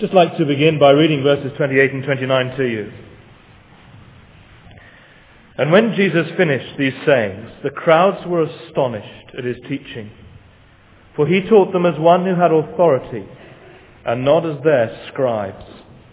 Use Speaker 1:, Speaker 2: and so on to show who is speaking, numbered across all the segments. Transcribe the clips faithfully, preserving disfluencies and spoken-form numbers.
Speaker 1: Just like to begin by reading verses twenty-eight and twenty-nine to you. And when Jesus finished these sayings, the crowds were astonished at his teaching, for he taught them as one who had authority, and not as their scribes.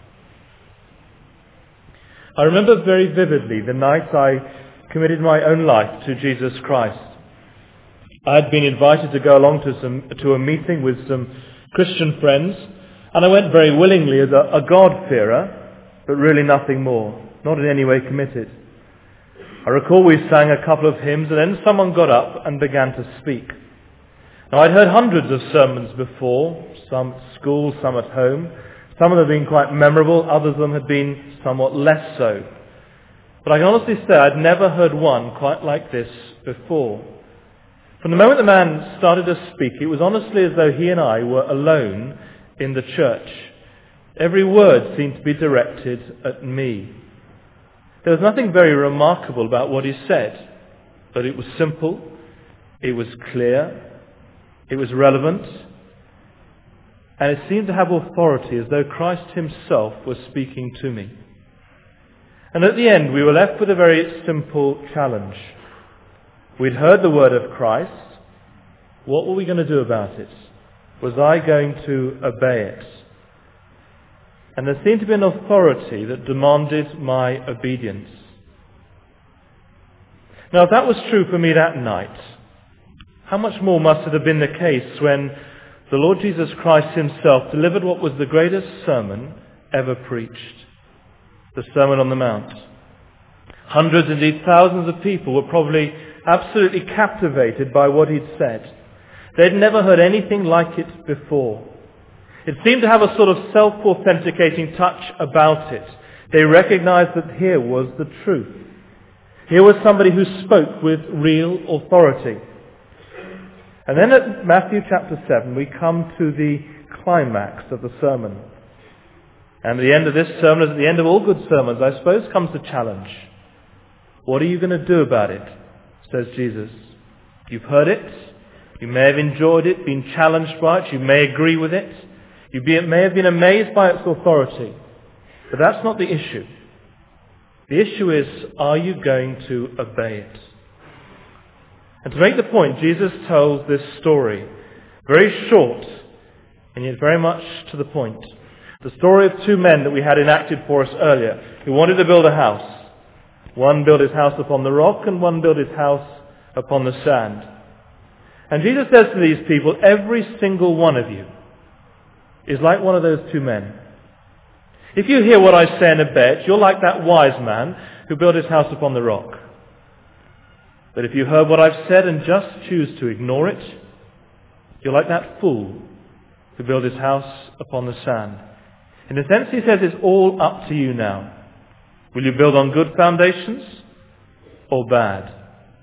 Speaker 1: I remember very vividly the night I committed my own life to Jesus Christ. I had been invited to go along to some to a meeting with some Christian friends, and I went very willingly as a, a God-fearer, but really nothing more, not in any way committed. I recall we sang a couple of hymns, and then someone got up and began to speak. Now, I'd heard hundreds of sermons before, some at school, some at home. Some of them had been quite memorable, others of them had been somewhat less so. But I can honestly say I'd never heard one quite like this before. From the moment the man started to speak, it was honestly as though he and I were alone in the church. Every word seemed to be directed at me. There was nothing very remarkable about what he said, but it was simple, it was clear, it was relevant, and it seemed to have authority as though Christ himself was speaking to me. And at the end we were left with a very simple challenge. We'd heard the word of Christ. What were we going to do about it? Was I going to obey it? And there seemed to be an authority that demanded my obedience. Now, if that was true for me that night, how much more must it have been the case when the Lord Jesus Christ himself delivered what was the greatest sermon ever preached, the Sermon on the Mount. Hundreds, indeed thousands of people were probably absolutely captivated by what he'd said. They'd never heard anything like it before. It seemed to have a sort of self-authenticating touch about it. They recognized that here was the truth. Here was somebody who spoke with real authority. And then at Matthew chapter seven, we come to the climax of the sermon. And at the end of this sermon, as at the end of all good sermons, I suppose, comes the challenge. What are you going to do about it? Says Jesus. You've heard it. You may have enjoyed it, been challenged by it. You may agree with it. You be, may have been amazed by its authority. But that's not the issue. The issue is, are you going to obey it? And to make the point, Jesus tells this story, very short, and yet very much to the point. The story of two men that we had enacted for us earlier, who wanted to build a house. One built his house upon the rock, and one built his house upon the sand. And Jesus says to these people, every single one of you is like one of those two men. If you hear what I say and obey it, you're like that wise man who built his house upon the rock. But if you heard what I've said and just choose to ignore it, you're like that fool who built his house upon the sand. In a sense, he says, it's all up to you now. Will you build on good foundations or bad?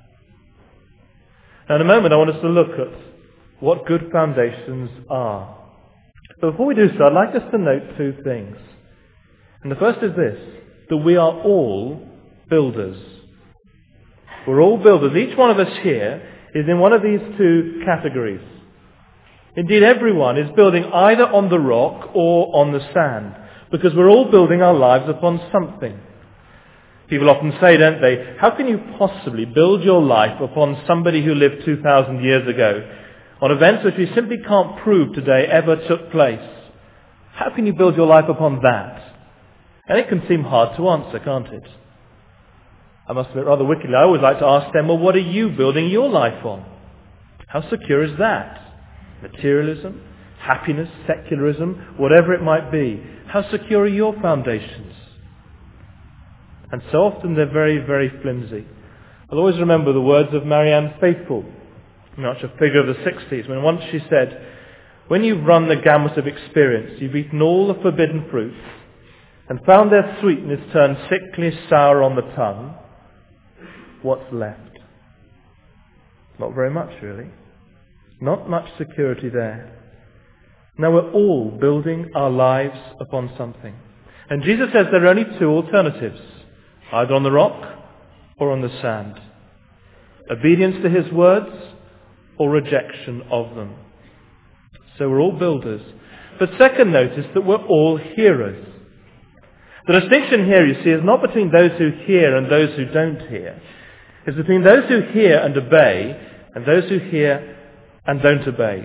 Speaker 1: Now, in a moment, I want us to look at what good foundations are. But before we do so, I'd like us to note two things. And the first is this, that we are all builders. We're all builders. Each one of us here is in one of these two categories. Indeed, everyone is building either on the rock or on the sand, because we're all building our lives upon something. People often say, don't they, how can you possibly build your life upon somebody who lived two thousand years ago, on events which we simply can't prove today ever took place? How can you build your life upon that? And it can seem hard to answer, can't it? I must admit, rather wickedly, I always like to ask them, well, what are you building your life on? How secure is that? Materialism, happiness, secularism, whatever it might be. How secure are your foundations? And so often they're very, very flimsy. I'll always remember the words of Marianne Faithfull, much a figure of the sixties, when once she said, when you've run the gamut of experience, you've eaten all the forbidden fruits and found their sweetness turn sickly sour on the tongue, what's left? Not very much, really. Not much security there. Now, we're all building our lives upon something. And Jesus says there are only two alternatives, either on the rock or on the sand. Obedience to his words or rejection of them. So we're all builders. But second, notice that we're all hearers. The distinction here, you see, is not between those who hear and those who don't hear. It's between those who hear and obey and those who hear and don't obey.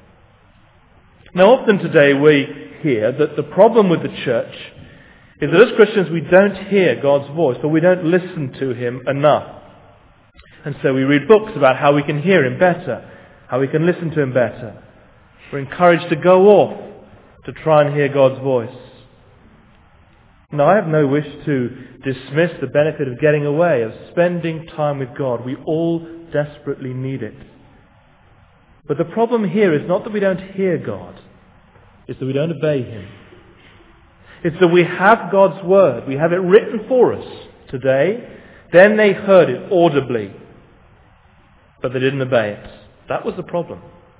Speaker 1: Now, often today we hear that the problem with the church is that as Christians we don't hear God's voice, or we don't listen to him enough. And so we read books about how we can hear him better, how we can listen to him better. We're encouraged to go off to try and hear God's voice. Now, I have no wish to dismiss the benefit of getting away, of spending time with God. We all desperately need it. But the problem here is not that we don't hear God. It's that we don't obey him. It's that we have God's word. We have it written for us today. Then they heard it audibly, but they didn't obey it. That was the problem.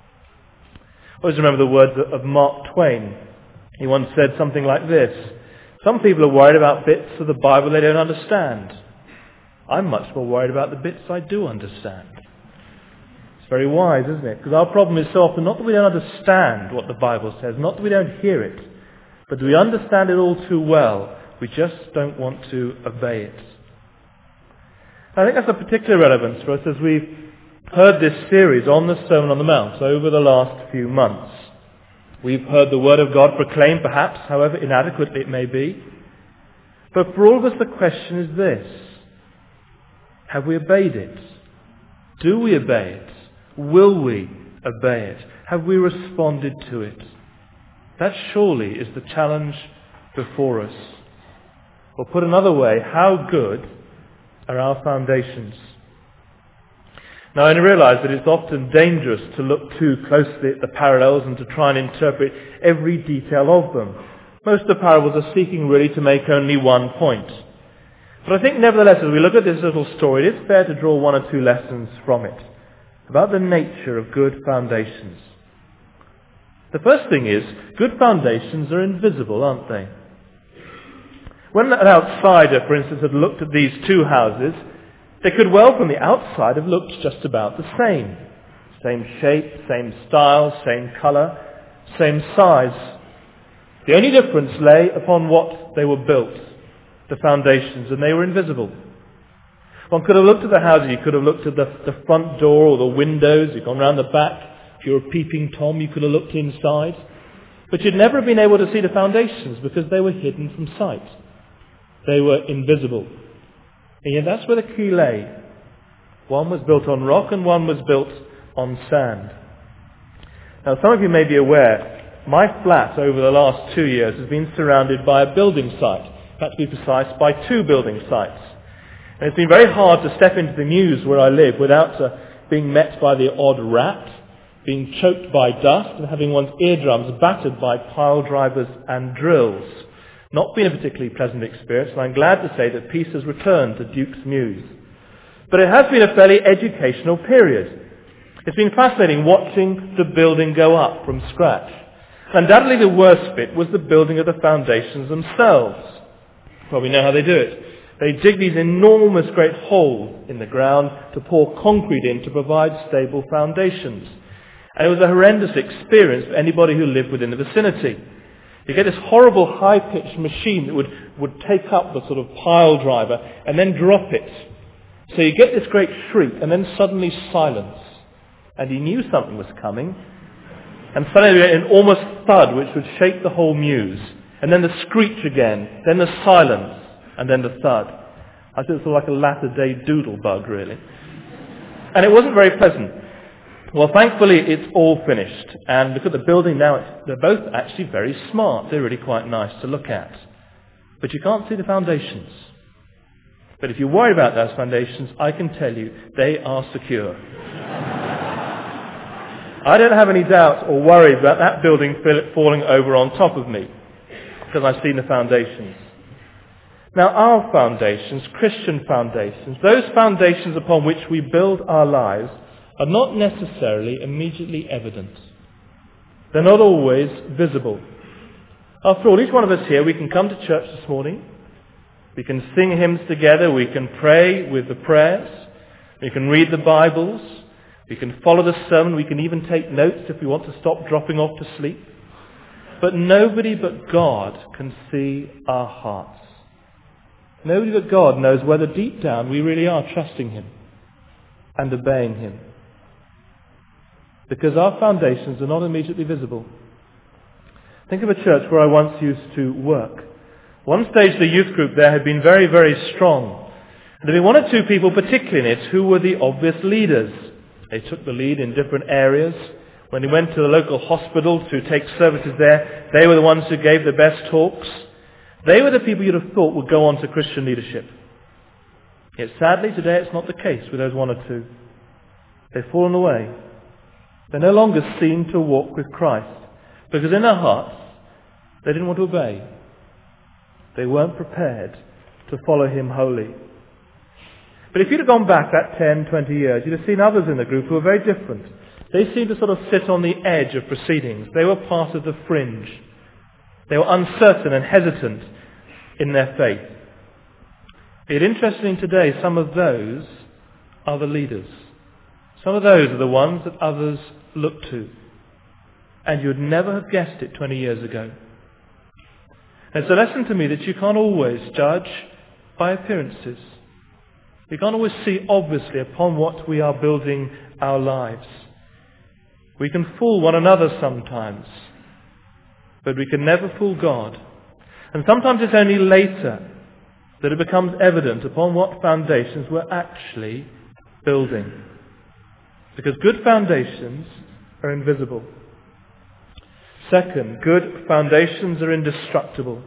Speaker 1: I always remember the words of Mark Twain. He once said something like this: some people are worried about bits of the Bible they don't understand. I'm much more worried about the bits I do understand. It's very wise, isn't it? Because our problem is so often not that we don't understand what the Bible says, not that we don't hear it, but we understand it all too well. We just don't want to obey it. I think that's a particular relevance for us as we've heard this series on the Sermon on the Mount over the last few months. We've heard the Word of God proclaimed, perhaps, however inadequately it may be. But for all of us the question is this: have we obeyed it? Do we obey it? Will we obey it? Have we responded to it? That surely is the challenge before us. Or put another way, how good are our foundations? Now, I realise that it's often dangerous to look too closely at the parallels and to try and interpret every detail of them. Most of the parables are seeking really to make only one point. But I think nevertheless, as we look at this little story, it is fair to draw one or two lessons from it about the nature of good foundations. The first thing is, good foundations are invisible, aren't they? When an outsider, for instance, had looked at these two houses, they could well from the outside have looked just about the same. Same shape, same style, same colour, same size. The only difference lay upon what they were built, the foundations, and they were invisible. One could have looked at the houses, you could have looked at the, the front door or the windows, you've gone round the back. If you were a peeping Tom, you could have looked inside. But you'd never have been able to see the foundations because they were hidden from sight. They were invisible. And yet that's where the key lay. One was built on rock and one was built on sand. Now, some of you may be aware, my flat over the last two years has been surrounded by a building site. In fact, to be precise, by two building sites. And it's been very hard to step into the mews where I live without uh, being met by the odd rat, being choked by dust, and having one's eardrums battered by pile drivers and drills. Not been a particularly pleasant experience, and I'm glad to say that peace has returned to Duke's Mews. But it has been a fairly educational period. It's been fascinating watching the building go up from scratch. Undoubtedly the worst bit was the building of the foundations themselves. Well, we know how they do it. They dig these enormous great holes in the ground to pour concrete in to provide stable foundations. And it was a horrendous experience for anybody who lived within the vicinity. You get this horrible high-pitched machine that would, would take up the sort of pile driver and then drop it. So you get this great shriek and then suddenly silence. And he knew something was coming. And suddenly an almost thud which would shake the whole mews. And then the screech again. Then the silence. And then the thud. I think it's sort of like a latter-day doodle bug, really. And it wasn't very pleasant. Well, thankfully, it's all finished. And look at the building now. It's, they're both actually very smart. They're really quite nice to look at. But you can't see the foundations. But if you worry about those foundations, I can tell you they are secure. I don't have any doubt or worry about that building falling over on top of me, because I've seen the foundations. Now, our foundations, Christian foundations, those foundations upon which we build our lives, are not necessarily immediately evident. They're not always visible. After all, each one of us here, we can come to church this morning, we can sing hymns together, we can pray with the prayers, we can read the Bibles, we can follow the sermon, we can even take notes if we want to stop dropping off to sleep. But nobody but God can see our hearts. Nobody but God knows whether deep down we really are trusting him and obeying him. Because our foundations are not immediately visible. Think of a church where I once used to work. One stage the youth group there had been very, very strong. And there had been one or two people particularly in it who were the obvious leaders. They took the lead in different areas. When they went to the local hospital to take services there, they were the ones who gave the best talks. They were the people you'd have thought would go on to Christian leadership. Yet sadly today it's not the case with those one or two. They've fallen away. They no longer seem to walk with Christ. Because in their hearts, they didn't want to obey. They weren't prepared to follow him wholly. But if you'd have gone back that ten, twenty years, you'd have seen others in the group who were very different. They seemed to sort of sit on the edge of proceedings. They were part of the fringe. They were uncertain and hesitant in their faith. Yet interesting today, some of those are the leaders. Some of those are the ones that others look to. And you would never have guessed it twenty years ago. And it's a lesson to me that you can't always judge by appearances. We can't always see obviously upon what we are building our lives. We can fool one another sometimes, but we can never fool God. And sometimes it's only later that it becomes evident upon what foundations we're actually building. Because good foundations are invisible. Second, good foundations are indestructible.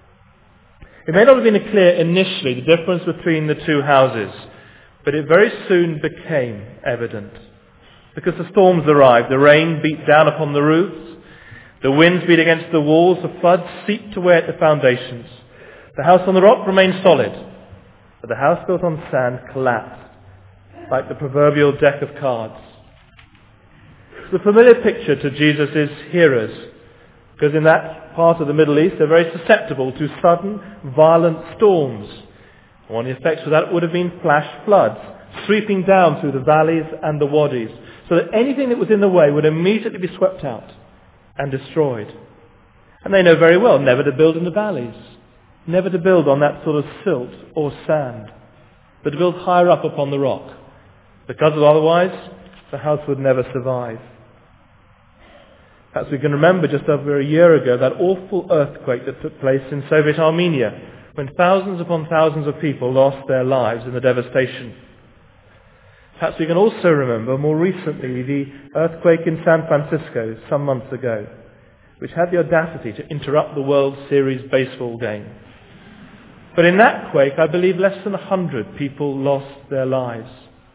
Speaker 1: It may not have been clear initially, the difference between the two houses, but it very soon became evident. Because the storms arrived, the rain beat down upon the roofs, the winds beat against the walls, the floods seeped away at the foundations. The house on the rock remained solid, but the house built on sand collapsed, like the proverbial deck of cards. It's a familiar picture to Jesus' hearers, because in that part of the Middle East they're very susceptible to sudden, violent storms. One of the effects of that would have been flash floods, sweeping down through the valleys and the wadis, so that anything that was in the way would immediately be swept out and destroyed. And they know very well never to build in the valleys, never to build on that sort of silt or sand, but to build higher up upon the rock, because otherwise the house would never survive. Perhaps we can remember just over a year ago that awful earthquake that took place in Soviet Armenia, when thousands upon thousands of people lost their lives in the devastation. Perhaps we can also remember more recently the earthquake in San Francisco some months ago, which had the audacity to interrupt the World Series baseball game. But in that quake, I believe less than a hundred people lost their lives.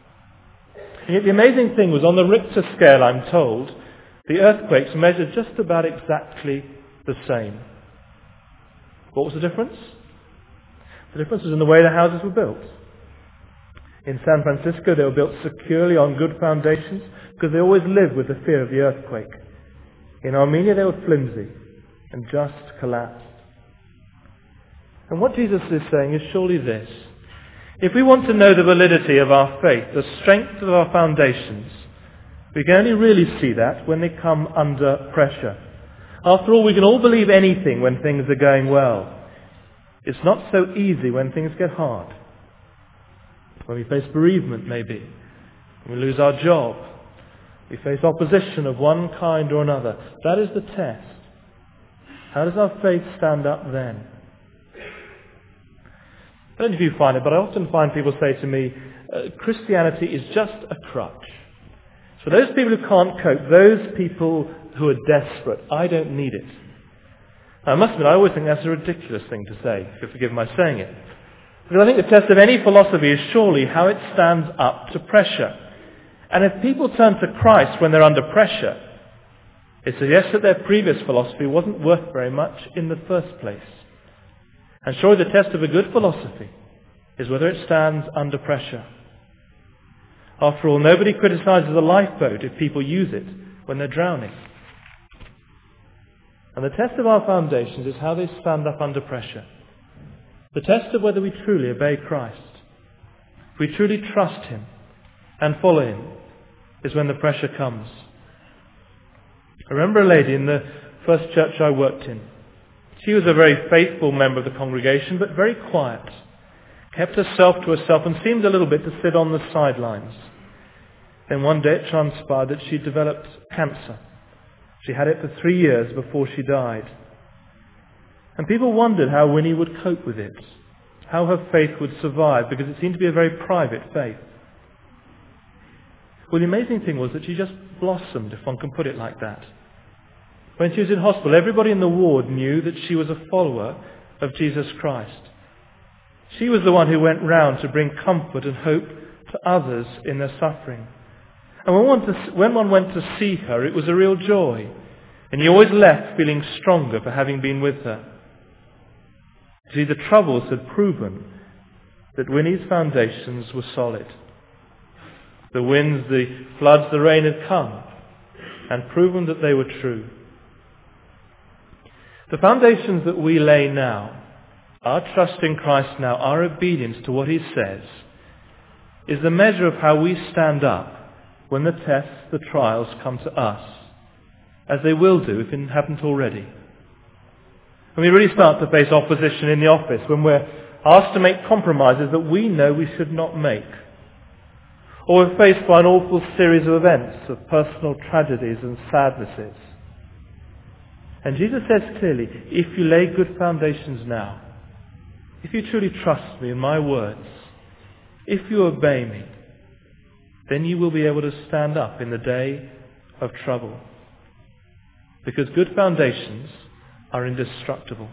Speaker 1: And yet the amazing thing was, on the Richter scale, I'm told, the earthquakes measured just about exactly the same. What was the difference? The difference was in the way the houses were built. In San Francisco, they were built securely on good foundations because they always lived with the fear of the earthquake. In Armenia, they were flimsy and just collapsed. And what Jesus is saying is surely this. If we want to know the validity of our faith, the strength of our foundations, we can only really see that when they come under pressure. After all, we can all believe anything when things are going well. It's not so easy when things get hard. When we face bereavement, maybe. When we lose our job. We face opposition of one kind or another. That is the test. How does our faith stand up then? I don't know if you find it, but I often find people say to me, uh, Christianity is just a crutch. For those people who can't cope, those people who are desperate, I don't need it. Now, I must admit, I always think that's a ridiculous thing to say, if you'll forgive my saying it. Because I think the test of any philosophy is surely how it stands up to pressure. And if people turn to Christ when they're under pressure, it suggests that their previous philosophy wasn't worth very much in the first place. And surely the test of a good philosophy is whether it stands under pressure. After all, nobody criticizes a lifeboat if people use it when they're drowning. And the test of our foundations is how they stand up under pressure. The test of whether we truly obey Christ, if we truly trust him and follow him, is when the pressure comes. I remember a lady in the first church I worked in. She was a very faithful member of the congregation, but very quiet. Kept herself to herself and seemed a little bit to sit on the sidelines. Then one day it transpired that she developed cancer. She had it for three years before she died. And people wondered how Winnie would cope with it, how her faith would survive, because it seemed to be a very private faith. Well, the amazing thing was that she just blossomed, if one can put it like that. When she was in hospital, everybody in the ward knew that she was a follower of Jesus Christ. She was the one who went round to bring comfort and hope to others in their suffering. And when one, to, when one went to see her, it was a real joy. And you always left feeling stronger for having been with her. See, the troubles had proven that Winnie's foundations were solid. The winds, the floods, the rain had come and proven that they were true. The foundations that we lay now, our trust in Christ now, our obedience to what He says, is the measure of how we stand up when the tests, the trials come to us, as they will do if it haven't already. When we really start to face opposition in the office, when we're asked to make compromises that we know we should not make, or we're faced by an awful series of events, of personal tragedies and sadnesses. And Jesus says clearly, if you lay good foundations now, if you truly trust me and my words, if you obey me, then you will be able to stand up in the day of trouble. Because good foundations are indestructible.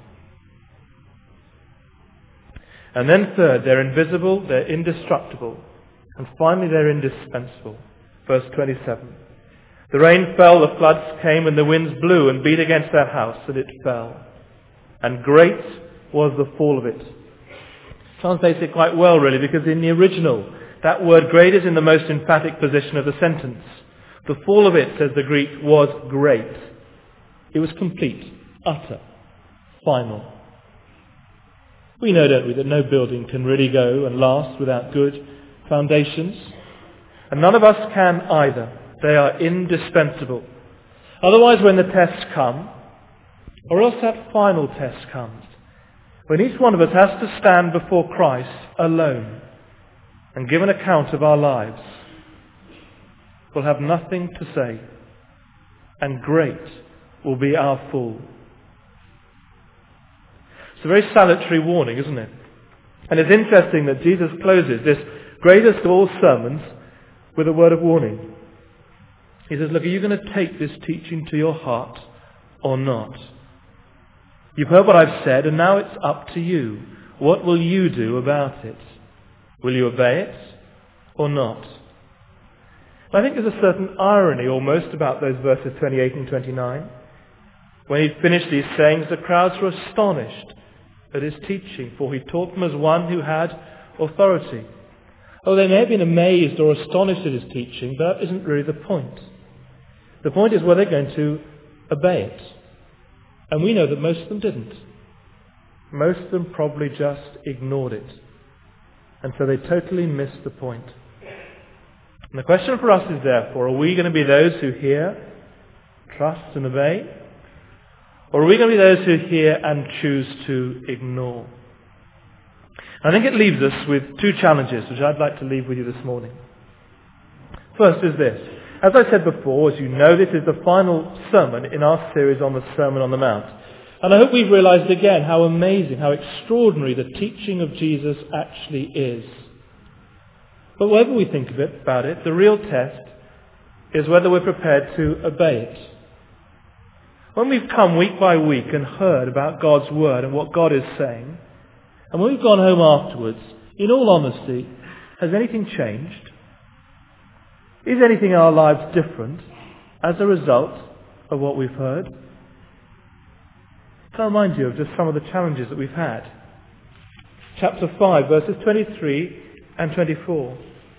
Speaker 1: And then third, they're invisible, they're indestructible, and finally they're indispensable. Verse twenty-seven. The rain fell, the floods came, and the winds blew and beat against that house, and it fell. And great was the fall of it. Translates it quite well, really, because in the original, that word great is in the most emphatic position of the sentence. The fall of it, says the Greek, was great. It was complete, utter, final. We know, don't we, that no building can really go and last without good foundations. And none of us can either. They are indispensable. Otherwise, when the tests come, or else that final test comes, when each one of us has to stand before Christ alone and give an account of our lives, we'll have nothing to say, and great will be our fall. It's a very salutary warning, isn't it? And it's interesting that Jesus closes this greatest of all sermons with a word of warning. He says, look, are you going to take this teaching to your heart or not? You've heard what I've said, and now it's up to you. What will you do about it? Will you obey it or not? I think there's a certain irony almost about those verses twenty-eight and twenty-nine. When he'd finished these sayings, the crowds were astonished at his teaching, for he taught them as one who had authority. Oh, they may have been amazed or astonished at his teaching, but that isn't really the point. The point is, were they going to obey it? And we know that most of them didn't. Most of them probably just ignored it. And so they totally missed the point. And the question for us is therefore, are we going to be those who hear, trust and obey? Or are we going to be those who hear and choose to ignore? I think it leaves us with two challenges, which I'd like to leave with you this morning. First is this. As I said before, as you know, this is the final sermon in our series on the Sermon on the Mount. And I hope we've realized again how amazing, how extraordinary the teaching of Jesus actually is. But whatever we think of it, about it, the real test is whether we're prepared to obey it. When we've come week by week and heard about God's Word and what God is saying, and when we've gone home afterwards, in all honesty, has anything changed? Is anything in our lives different as a result of what we've heard? Can I remind you of just some of the challenges that we've had? Chapter five, verses twenty-three and twenty-four.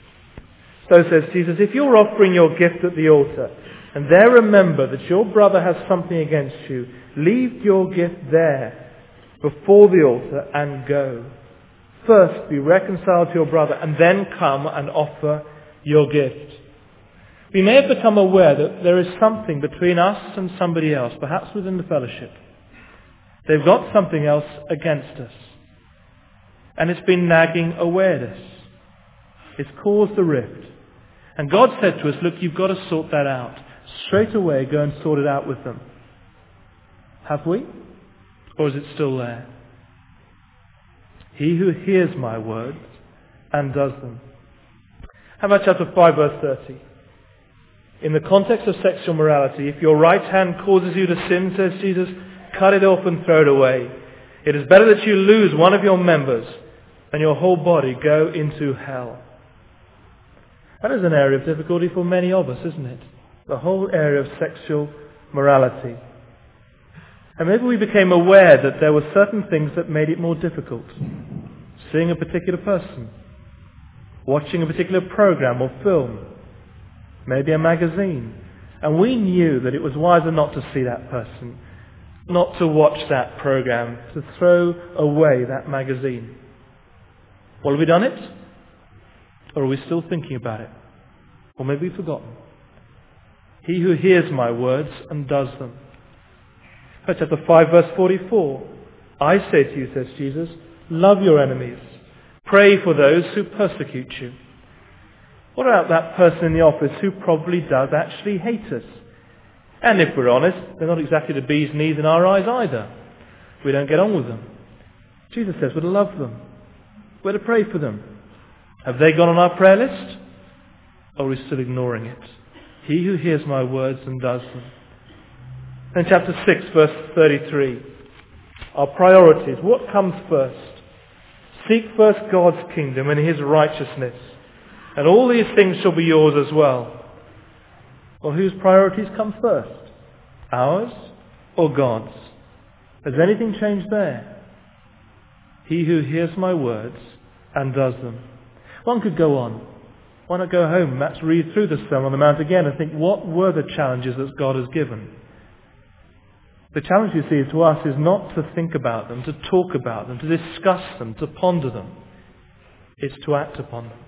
Speaker 1: So says Jesus, if you're offering your gift at the altar, and there remember that your brother has something against you, leave your gift there before the altar and go. First be reconciled to your brother, and then come and offer your gift. We may have become aware that there is something between us and somebody else, perhaps within the fellowship. They've got something else against us. And it's been nagging away at us. It's caused a rift. And God said to us, look, you've got to sort that out. Straight away, go and sort it out with them. Have we? Or is it still there? He who hears my words and does them. How about chapter five, verse thirty? In the context of sexual morality, if your right hand causes you to sin, says Jesus, cut it off and throw it away. It is better that you lose one of your members than your whole body go into hell. That is an area of difficulty for many of us, isn't it? The whole area of sexual morality. And maybe we became aware that there were certain things that made it more difficult. Seeing a particular person, watching a particular program or film, maybe a magazine. And we knew that it was wiser not to see that person, not to watch that program, to throw away that magazine. Well, have we done it? Or are we still thinking about it? Or maybe we've forgotten. He who hears my words and does them. Chapter five, verse forty-four. I say to you, says Jesus, love your enemies. Pray for those who persecute you. What about that person in the office who probably does actually hate us? And if we're honest, they're not exactly the bee's knees in our eyes either. We don't get on with them. Jesus says we're to love them. We're to pray for them. Have they gone on our prayer list? Or are we still ignoring it? He who hears my words and does them. Then chapter six, verse thirty-three. Our priorities. What comes first? Seek first God's kingdom and His righteousness, and all these things shall be yours as well. Well, whose priorities come first? Ours or God's? Has anything changed there? He who hears my words and does them. One could go on. Why not go home, perhaps read through the Sermon on the Mount again and think, what were the challenges that God has given? The challenge, you see, to us is not to think about them, to talk about them, to discuss them, to ponder them. It's to act upon them.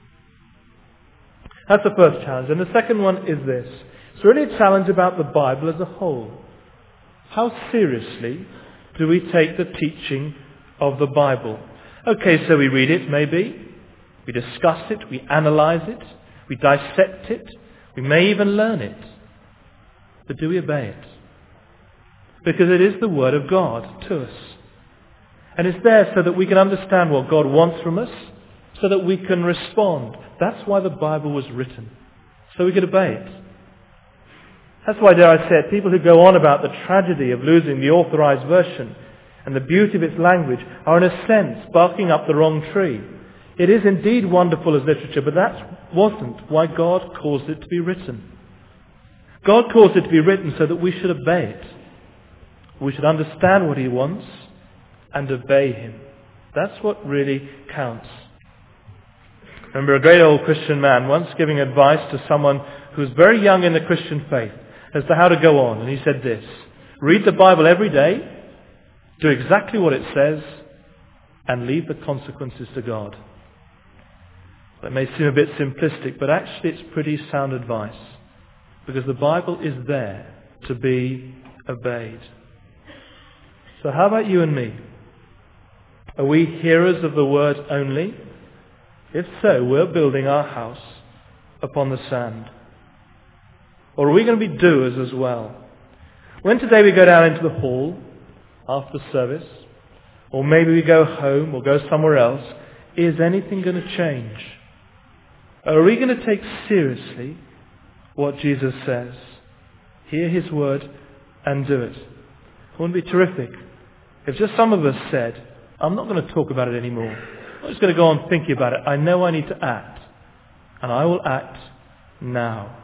Speaker 1: That's the first challenge. And the second one is this. It's really a challenge about the Bible as a whole. How seriously do we take the teaching of the Bible? Okay, so we read it, maybe. We discuss it, we analyze it, we dissect it, we may even learn it. But do we obey it? Because it is the Word of God to us. And it's there so that we can understand what God wants from us, so that we can respond. That's why the Bible was written, so we could obey it. That's why, dare I say it, people who go on about the tragedy of losing the authorized version and the beauty of its language are in a sense barking up the wrong tree. It is indeed wonderful as literature, but that wasn't why God caused it to be written. God caused it to be written so that we should obey it. We should understand what He wants and obey Him. That's what really counts. I remember a great old Christian man once giving advice to someone who was very young in the Christian faith as to how to go on. And he said this: read the Bible every day, do exactly what it says, and leave the consequences to God. That may seem a bit simplistic, but actually it's pretty sound advice, because the Bible is there to be obeyed. So how about you and me? Are we hearers of the word only? If so, we're building our house upon the sand. Or are we going to be doers as well? When today we go down into the hall after service, or maybe we go home or go somewhere else, is anything going to change? Are we going to take seriously what Jesus says? Hear His word and do it. Wouldn't it be terrific if just some of us said, I'm not going to talk about it anymore. I'm just going to go on thinking about it. I know I need to act, and I will act now.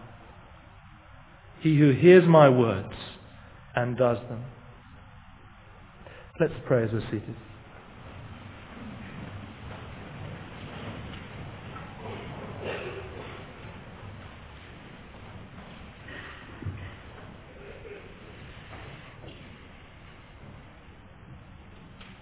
Speaker 1: He who hears my words and does them. Let's pray as we're seated.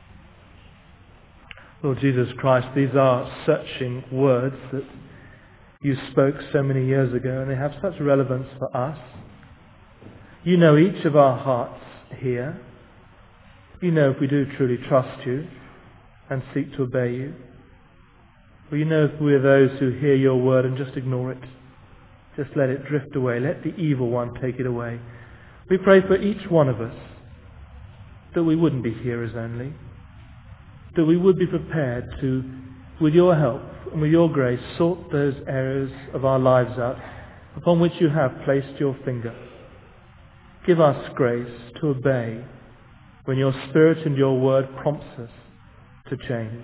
Speaker 1: Lord Jesus Christ, these are searching words that you spoke so many years ago, and they have such relevance for us. You know each of our hearts here. You know if we do truly trust you and seek to obey you. Or you know if we're those who hear your word and just ignore it. Just let it drift away. Let the evil one take it away. We pray for each one of us that we wouldn't be hearers only, that we would be prepared to, with your help and with your grace, sort those areas of our lives out upon which you have placed your finger. Give us grace to obey when your Spirit and your word prompts us to change.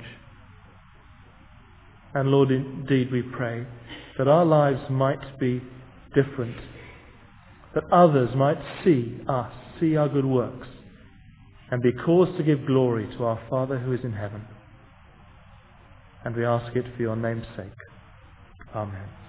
Speaker 1: And Lord, indeed we pray that our lives might be different, that others might see us, see our good works, and be caused to give glory to our Father who is in heaven. And we ask it for your name's sake. Amen.